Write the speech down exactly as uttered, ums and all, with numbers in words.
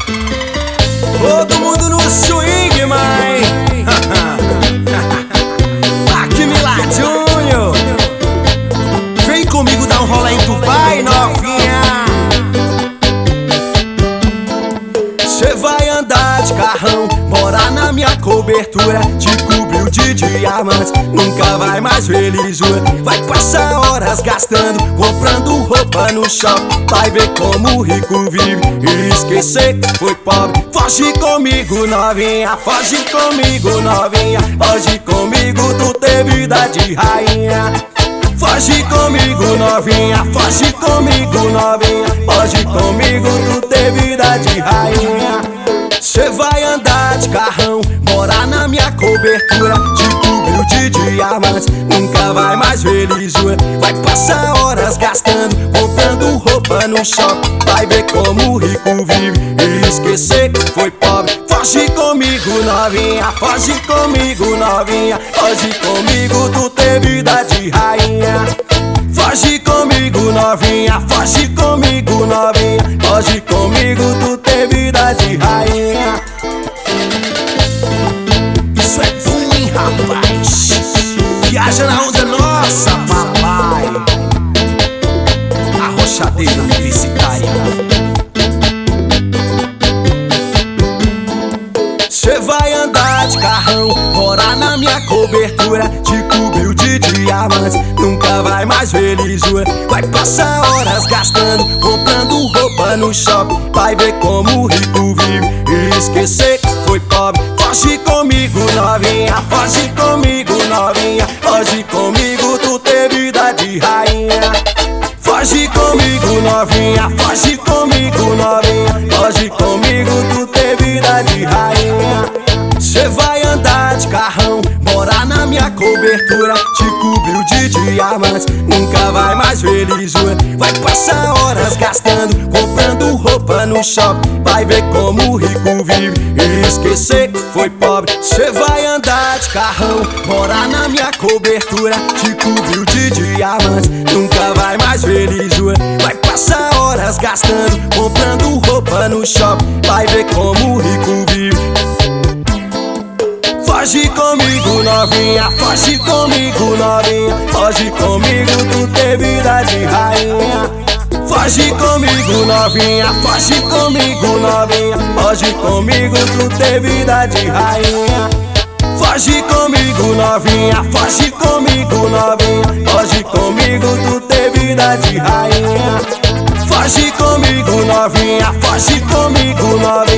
Todo mundo no swing, mãe. Aqui Milá Júnior. Vem comigo dar um rolê em Dubai, novinha. Cê vai andar de carrão, morar na minha cobertura, te cobriu de diamantes, nunca vai mais ver lisura. Vai passar horas gastando, comprando roupa no shopping. Vai ver como o rico vive e esquecer que foi pobre. Foge comigo, novinha, foge comigo, novinha. Foge comigo, tu tem vida de rainha. Foge comigo, novinha, foge comigo, novinha. Foge comigo, tu tem vida de rainha. Cê vai andar de carrão, morar na minha cobertura, te cobriu de diamantes, nunca vai mais ver lisura. Vai passar horas gastando, comprando roupa no shopping. Vai ver como o rico vive e esquecer que foi pobre. Foge comigo, novinha, foge comigo, novinha. Foge comigo, tu tem vida de rainha. Foge comigo, novinha, foge comigo, novinha. Foge comigo, tu tem vida de rainha. Isso é bom, rapaz. Viaja na onda nossa, papai. Arrochadeira publicitária. Cê vai andar de carrão, morar na minha cobertura, te cobriu de diamantes, nunca vai mais ver lisura. Vai passar horas gastando, comprando roupa no shopping. Vai ver como o rico vive e esquecer que foi pobre. Foge comigo, novinha, foge comigo, novinha. Foge comigo, tu tem vida de rainha. Foge comigo, novinha, foge comigo, novinha. Foge comigo, tu tem vida de rainha. Cê vai andar de carrão, morar na minha cobertura, te cobriu de diamantes, nunca vai mais ver lisura. Vai passar horas gastando, comprando roupa no shopping. Vai ver como o rico vive e esquecer que foi pobre. Cê vai andar de carrão, morar na minha cobertura, te cobriu de diamantes, nunca vai mais ver lisura. Vai passar horas gastando, comprando roupa no shopping. Vai ver como o rico vive. Foge comigo, novinha, foge comigo, novinha. Foge comigo, tu tem vida de rainha. Foge comigo, novinha, foge comigo, novinha. Foge comigo, tu tem vida de rainha. Foge comigo, novinha, foge comigo, novinha. Foge comigo, tu tem vida de rainha. Foge comigo, novinha, foge comigo, novinha.